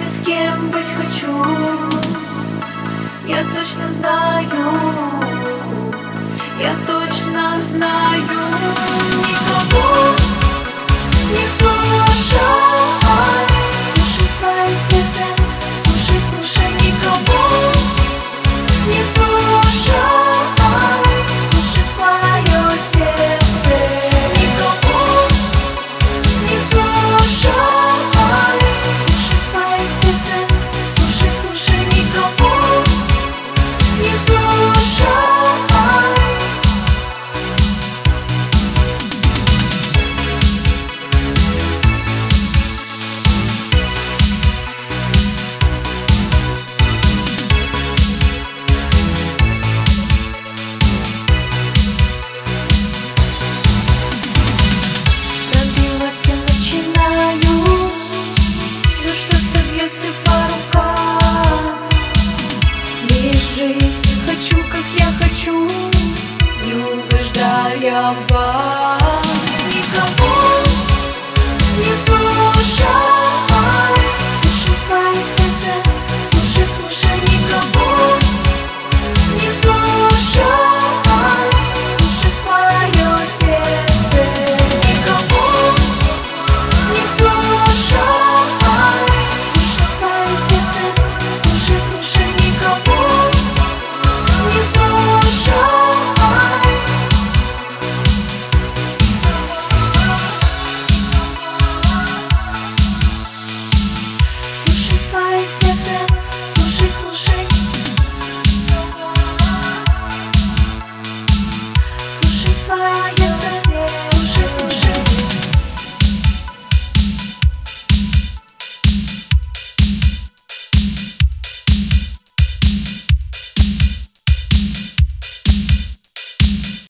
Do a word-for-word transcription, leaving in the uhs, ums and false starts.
теми, с кем быть хочу. Я точно знаю, я точно знаю. Никого не слушай, слушай свое сердце, слушай, слушай, никого не слушай, слушай свое сердце, никого не слушай, слушай свое сердце, слушай, слушай, никого не слушай. Хочу, как я хочу, не угождая вам. Никого не слушай, слушай свое сердце, слушай, слушай, никого не слушай, слушай свое сердце, никого не слушай, слушай свое сердце, слушай, слушай, никого не слушай. Слушай свое сердце, слушай, слушай. Слушай свое сердце.